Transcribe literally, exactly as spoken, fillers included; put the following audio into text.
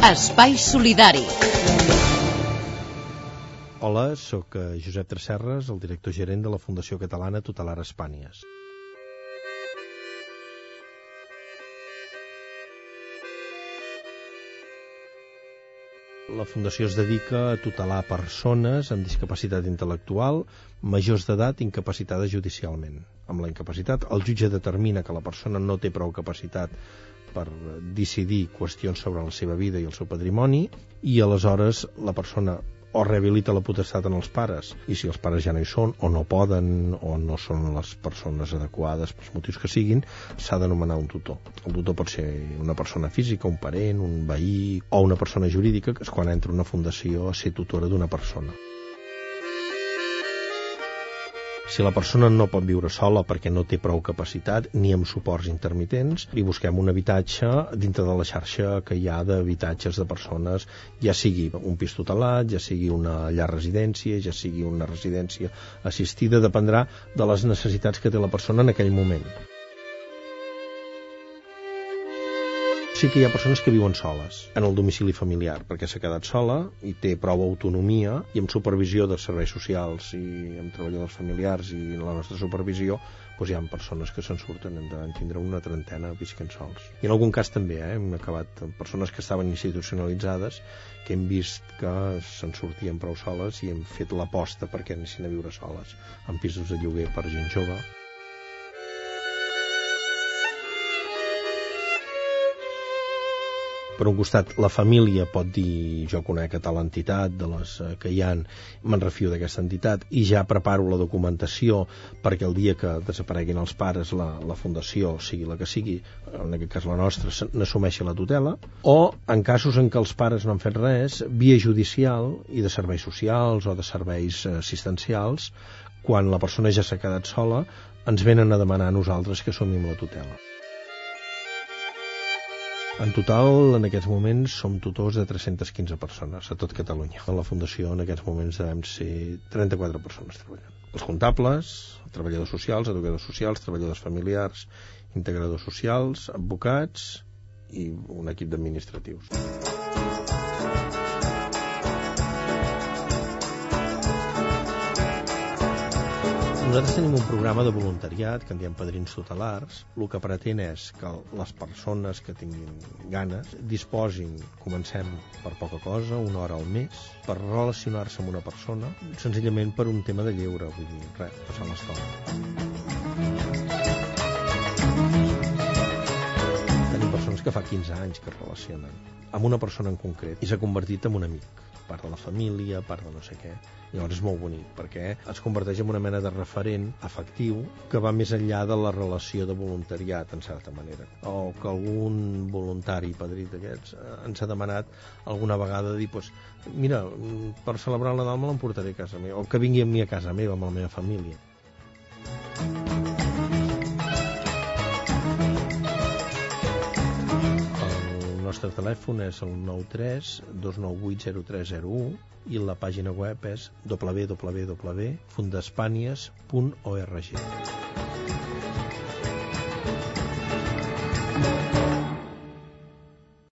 Espai Solidari. Hola, sóc Josep Tresserras, el director gerent de la Fundació Catalana Tutelar Espànies. La Fundació es dedica a tutelar persones amb discapacitat intel·lectual, majors d'edat incapacitades judicialment. Amb la incapacitat, el jutge determina que la persona no té prou capacitat per decidir qüestions sobre la seva vida i el seu patrimoni, i aleshores la persona o rehabilita la potestat en els pares, i si els pares ja no hi són, o no poden, o no són les persones adequades pels motius que siguin, s'ha de nomenar un tutor. El tutor pot ser una persona física, un parent, un veí, o una persona jurídica, que és quan entra una fundació a ser tutora d'una persona. Si la persona no pot viure sola perquè no té prou capacitat, ni amb suports intermitents, li busquem un habitatge dintre de la xarxa que hi ha d'habitatges de persones, ja sigui un pis tutelat, ja sigui una llar residència, ja sigui una residència assistida, dependrà de les necessitats que té la persona en aquell moment. Sí que hi ha persones que viuen soles en el domicili familiar perquè s'ha quedat sola i té prou autonomia, i amb supervisió dels serveis socials i amb treballadors familiars i la nostra supervisió, doncs hi ha persones que se'n surten, en tindre una trentena visquen sols. I en algun cas també eh, hem acabat amb persones que estaven institucionalitzades, que hem vist que se'n sortien prou soles i hem fet l'aposta perquè anessin a viure soles en pisos de lloguer per gent jove. Per un costat, la família pot dir jo conec a tal entitat, de les que hi ha, me'n refio d'aquesta entitat, i ja preparo la documentació perquè el dia que desapareguin els pares la, la fundació, sigui la que sigui, en aquest cas la nostra, n'assumeixi la tutela. O, en casos en què els pares no han fet res, via judicial i de serveis socials o de serveis assistencials, quan la persona ja s'ha quedat sola, ens venen a demanar a nosaltres que assumim la tutela. En total, en aquests moments, som tutors de tres-centes quinze persones a tot Catalunya. A la Fundació, en aquests moments, devem ser trenta-quatre persones treballant. Els comptables, treballadors socials, educadors socials, treballadors familiars, integradors socials, advocats i un equip d'administratius. Nosaltres tenim un programa de voluntariat que en diem Padrins Tutelars. El que pretén és que les persones que tinguin ganes disposin, comencem per poca cosa, una hora al mes, per relacionar-se amb una persona, senzillament per un tema de lleure, vull dir, res, passar l'estona. Tenim persones que fa quinze anys que es relacionen amb una persona en concret i s'ha convertit en un amic, part de la família, part de no sé què. Llavors és molt bonic, perquè es converteix en una mena de referent afectiu que va més enllà de la relació de voluntariat, en certa manera. O que algun voluntari padrí d'aquests ens ha demanat alguna vegada dir, pues, mira, per celebrar el Nadal me l'emportaré a casa meva, o que vingui amb mi a casa meva, amb la meva família. El nostre telèfon és el nou tres dos nou vuit zero tres zero u i la pàgina web és w w w punt fundespanies punt org.